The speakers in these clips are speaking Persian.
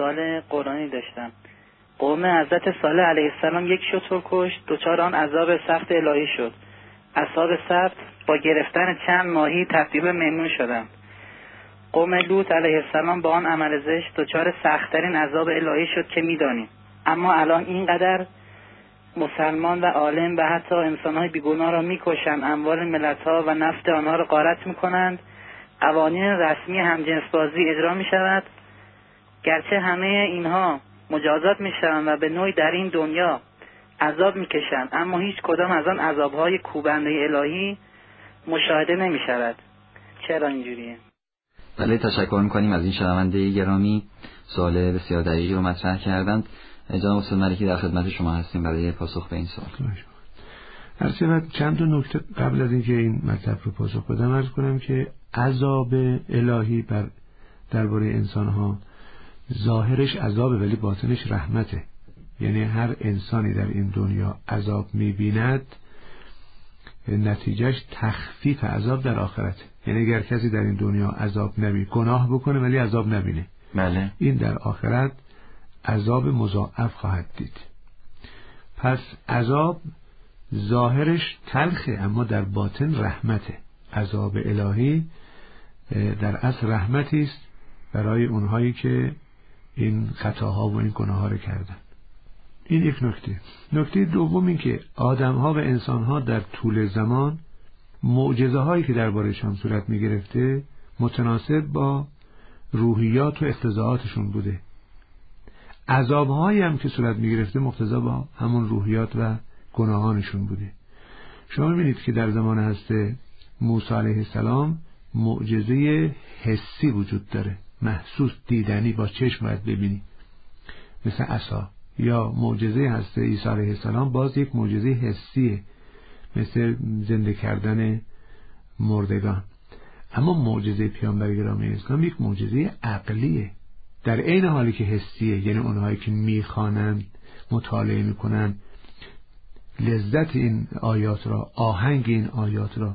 سوال قرآنی داشتم. قوم حضرت صالح علیه السلام یک شتر کشت، دچار آن عذاب سخت الهی شد. اصحاب سبت با گرفتن چند ماهی تبدیل به میمون شدند. قوم لوط علیه السلام با آن عمل زشت دچار سخت‌ترین عذاب الهی شد که می‌دانیم. اما الان اینقدر مسلمان و عالم و حتی انسان‌های بیگناه را می‌کشند، اموال ملت‌ها و نفت آنها را غارت می‌کنند. قوانین رسمی همجنسبازی اجرا می‌شود. گرچه همه اینها مجازات می‌شوند و به نوعی در این دنیا عذاب می‌کشند، اما هیچ کدام از آن عذاب‌های کوبنده الهی مشاهده نمی‌شود. چرا اینجوریه؟ بله، تشکر می‌کنیم از این شنونده گرامی، سوال بسیار دقیقی رو مطرح کردند. جناب استاد ملکی در خدمت شما هستیم برای پاسخ به این سوال. البته چند تا نکته قبل از اینکه این مطلب رو پاسخ بدم عرض کنم که عذاب الهی درباره انسان‌ها ظاهرش عذابه ولی باطنش رحمته. یعنی هر انسانی در این دنیا عذاب می‌بیند، نتیجهش تخفیف عذاب در آخرت. یعنی اگر کسی در این دنیا عذاب نبینه، گناه بکنه ولی عذاب نبینه، بله، این در آخرت عذاب مضاعف خواهد دید. پس عذاب ظاهرش تلخه اما در باطن رحمته. عذاب الهی در اصل رحمتی است برای اونهایی که این خطاها و این گناه‌ها رو کردن. این یک نکته. نکته دوم این که آدم‌ها و انسان‌ها در طول زمان معجزه‌هایی که درباره‌شان صورت می‌گرفته متناسب با روحیات و اقتضاعاتشون بوده. عذاب‌هایی هم که صورت می‌گرفته مقتضا با همون روحیات و گناهانشون بوده. شما می‌بینید که در زمان حضرت موسی علیه السلام معجزه حسی وجود داره، محسوس، دیدنی، با چشم باید ببینی، مثل عصا. یا معجزه حضرت عیسی علیه السلام باز یک معجزه حسیه، مثل زنده کردن مردگان. اما معجزه پیامبر گرامی اسلام یک معجزه عقلیه، در عین حالی که حسیه. یعنی اونهایی که میخوانند، مطالعه میکنند، لذت این آیات را، آهنگ این آیات را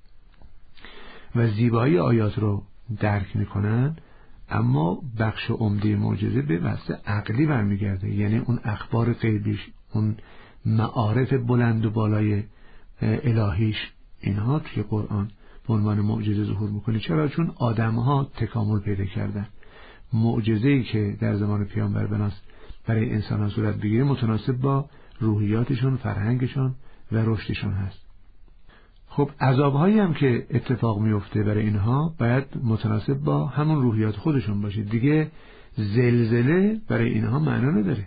و زیبایی آیات را درک میکنند، اما بخش عمده معجزه به واسه عقلی برمیگرده. یعنی اون اخبار غیبیش، اون معارف بلند و بالای الهیش، اینها توی قرآن به عنوان معجزه ظهور میکنه. چرا؟ چون آدم‌ها تکامل پیدا کردن. معجزه‌ای که در زمان پیامبر بناست برای انسان‌ها صورت بگیره متناسب با روحیاتشون، فرهنگشون و رشدشون هست. خب عذاب‌هایی هم که اتفاق میفته برای اینها باید متناسب با همون روحیات خودشون باشه. دیگه زلزله برای اینها معنا نداره.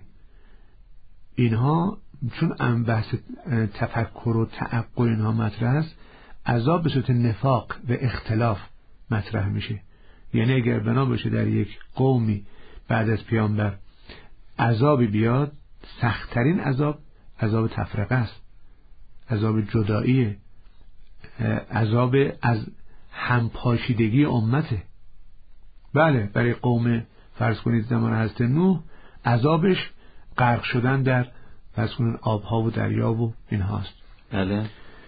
اینها چون بحث تفکر و تعقل اینها مطرح است، عذاب به صورت نفاق و اختلاف مطرح میشه. یعنی اگر بنا باشه در یک قومی بعد از پیامبر عذابی بیاد، سخت‌ترین عذاب تفرقه است، عذاب جداییه، عذاب از همپاشیدگی امته. بله، برای قوم فرض کنید زمان حضرت نوح عذابش غرق شدن در فرض کنید آبها و دریا و این هاست. بله،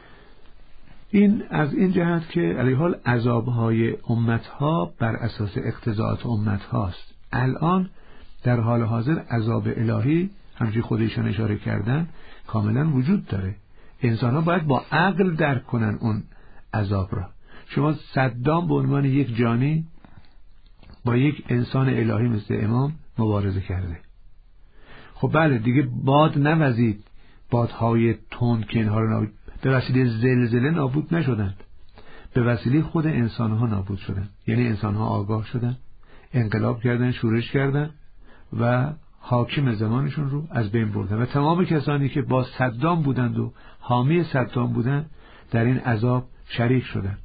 این از این جهت که علیه حال عذابهای امتها بر اساس اقتضاعات امت هاست. الان در حال حاضر عذاب الهی همچنین خودشان اشاره کردن کاملا وجود داره. انسان ها باید با عقل درک کنن اون عذاب را. شما صدام به عنوان یک جانی با یک انسان الهی مثل امام مبارزه کرده. خب بله دیگه باد نوزید، بادهای تند که اینها رو به وسیله زلزله نابود نشدند، به وسیله خود انسان ها نابود شدند. یعنی انسان ها آگاه شدند، انقلاب کردن، شورش کردن و حاکم زمانشون رو از بین بردن و تمام کسانی که با صدام بودند و حامی صدام بودند در این عذاب شریک شدند.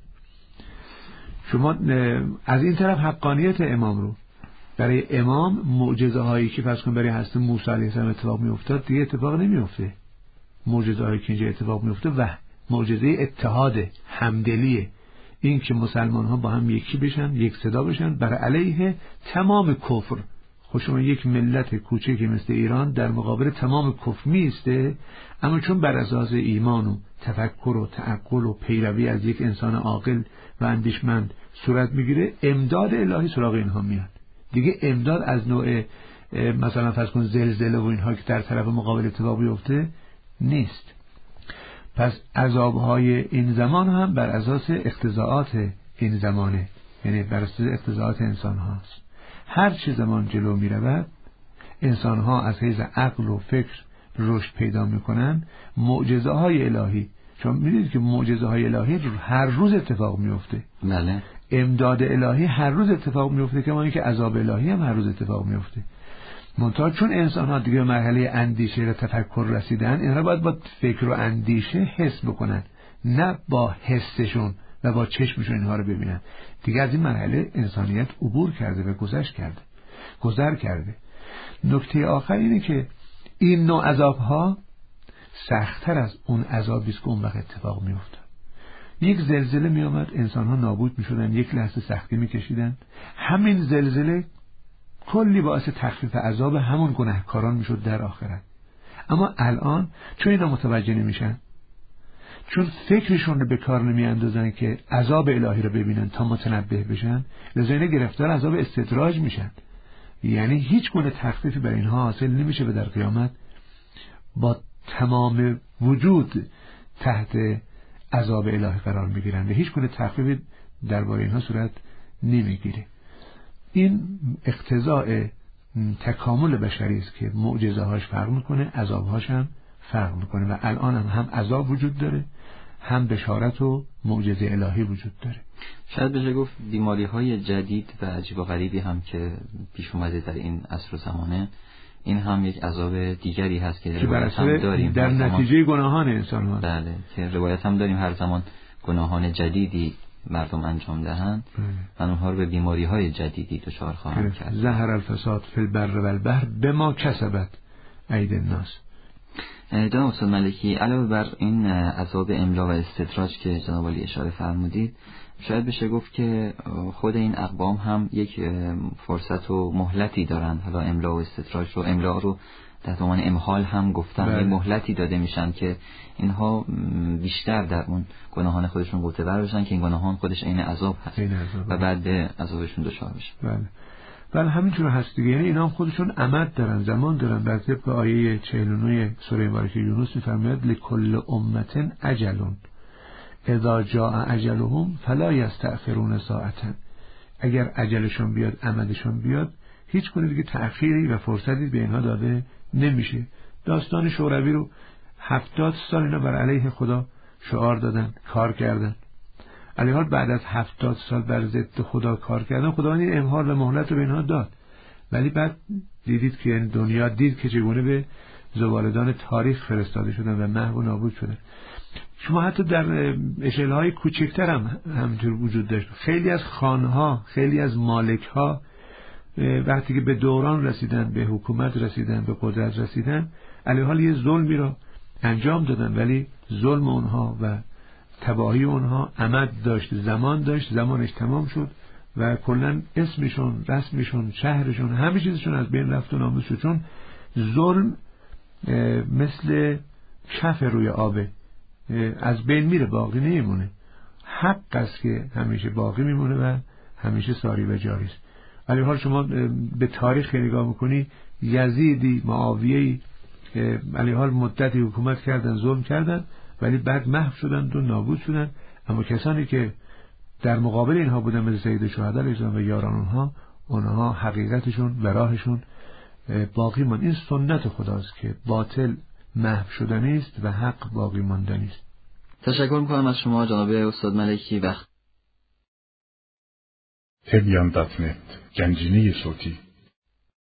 شما از این طرف حقانیت امام رو، برای امام معجزه هایی که فرض کن برای حضرت موسی علیه السلام اتفاق می افتاد دیگه اتفاق نمی افته. معجزه هایی که اینجا اتفاق می افته و معجزه اتحاد، همدلیه، این که مسلمان ها با هم یکی بشن، یک صدا بشن بر علیه تمام کفر. خود شما یک ملت کوچکی مثل ایران در مقابل تمام کفر میسته، اما چون بر اساس ایمان و تفکر و تعقل و پیروی از یک انسان عاقل و اندیشمند صورت میگیره، امداد الهی سراغ اینها میاد. دیگه امداد از نوع مثلا فرض کن زلزله و اینها که در طرف مقابل اتفاق بیفته نیست. پس عذابهای این زمان هم بر اساس اقتضاعات این زمانه، یعنی بر اساس اقتضاعات انسان هاست. هر چه زمان جلو می رود انسان ها از حیث عقل و فکر رشد پیدا می کنن. معجزه های الهی، چون می دید که معجزه های الهی هر روز اتفاق می افته. بله. امداد الهی هر روز اتفاق می افته، کما اینکه عذاب الهی هم هر روز اتفاق می افته. منتها چون انسان ها دیگه به مرحله اندیشه و تفکر رسیدن، اینها باید با فکر و اندیشه حس بکنن، نه با حسشون و با چشمشون اینها رو ببینن. دیگه از این مرحله انسانیت عبور کرده و گذر کرده. نکته آخر اینه که این نوع عذابها سخت‌تر از اون عذابی است که اون وقت اتفاق می‌افتاد. یک زلزله می‌آمد، انسان‌ها نابود می‌شدن، یک لحظه سختی می‌کشیدن. همین زلزله کلی باعث تخفیف عذاب همون گناهکاران میشد در آخرت. اما الان چون اینا متوجه نمیشن، چون فکرشون رو به کار نمیاندازن که عذاب الهی رو ببینن تا متنبه بشن، لذا اینا گرفتار عذاب استدراج میشن. یعنی هیچ گونه تخفیفی برای اینها حاصل نمیشه و در قیامت با تمام وجود تحت عذاب الهی قرار میگیرن و هیچ گونه تخفیفی درباره اینها صورت نمیگیره. این اقتضاء تکامل بشری است که معجزه هاش فرق میکنه، عذاب هاش هم فرق میکنه و الان هم عذاب وجود داره، هم بشارت و معجزه الهی وجود داره. شاید بشه گفت بیماری های جدید و عجیب و غریبی هم که پیش اومده در این عصر و زمانه، این هم یک عذاب دیگری هست که روایت هم داریم در نتیجه گناهان انسان ها. بله، که روایت هم داریم هر زمان گناهان جدیدی مردم انجام دهند و اونها رو به بیماری های جدیدی دچار خواهند کرد. ظهر الفساد فی البر و البحر بما کسبت ایدی الناس. جناب استاد ملکی، علاوه بر این عذاب املا و استدراج که جناب عالی اشاره فرمودید، شاید بشه گفت که خود این اقوام هم یک فرصت و مهلتی دارند. حالا املا و استدراج رو، املا رو تحت عنوان امحال هم گفتن، یک مهلتی داده میشن که اینها بیشتر در اون گناهان خودشون غوطه ور بشن که این گناهان خودش عین عذاب هست و بعد به عذابشون دچار بشن. بله همینجور هست دیگه. یعنی اینا هم خودشون امد دارن، زمان دارن. بر طبق آیه 49 سوره مبارکه یونس می‌فرماید لکل امة اجل اذا جاء اجلهم فلا یستأخرون ساعة. اگر اجلشون بیاد، امدشون بیاد، هیچ گونه دیگه تأخیری و فرصتی به اینها داده نمیشه. داستان شوروی رو 70 سال اینا بر علیه خدا شعار دادن، کار کردن. علیحال بعد از 70 سال بر ضد خدا کار کردن، خداوند این امهال و مهلت رو به اینها داد. ولی بعد دیدید که این دنیا دید که چگونه به زوالدان تاریخ فرستاده شدن و محو و نابود شدن. شما حتی در اشلهای کوچکتر هم همینطور وجود داشت. خیلی از خانها، خیلی از مالکها وقتی که به دوران رسیدن، به حکومت رسیدن، به قدرت رسیدن، علیحال یه ظلمی رو انجام دادن، ولی ظلم اونها و تباهی اونها امد داشت، زمان داشت، زمانش تمام شد و کلن اسمشون، رسمشون، شهرشون، همه چیزشون از بین رفت و نابود شد. چون ظلم مثل کف روی آبه، از بین میره، باقی نمیمونه. حق است که همیشه باقی میمونه و همیشه ساری و جاری است. ولی حال شما به تاریخ نگاه میکنی، یزیدی، معاویه‌ای، علی حال مدتی حکومت کردن، ظلم کردن، ولی بعد محو شدن و نابود شدن. اما کسانی که در مقابل اینها بودن مثل سید شهدا علیه السلام و یاران اونها حقیقتشون و راهشون باقی ماند. این سنت خداست که باطل محو شدنی است و حق باقی ماندنی است. تشکر میکنم از شما جناب استاد ملکی. وقت تبیان.net گنجینه صوتی